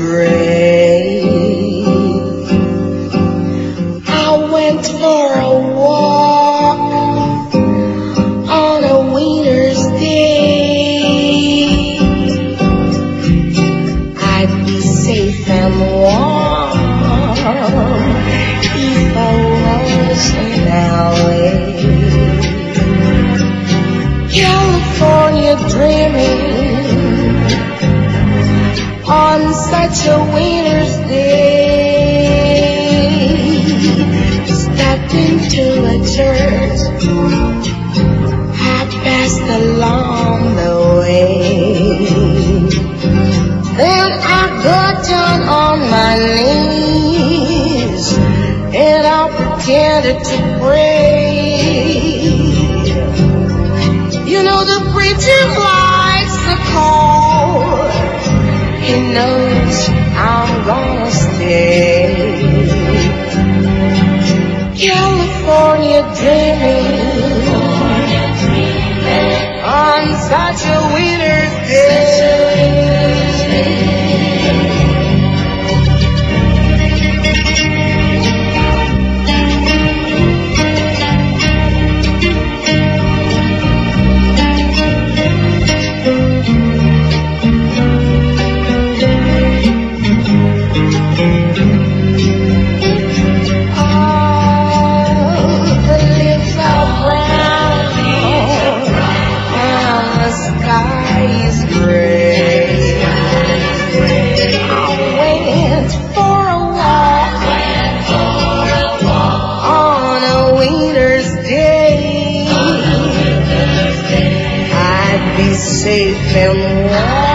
gray. I went for a walk on a winter's day. I'd be safe and warm if I was in LA. California dreaming on such a winter's day. Stepped into a church, I passed along the way. Then I got down on my knees and I pretended to pray. You know the preacher likes the call. He knows I'm gonna stay. California dreaming on such a winter's day. Safe and warm.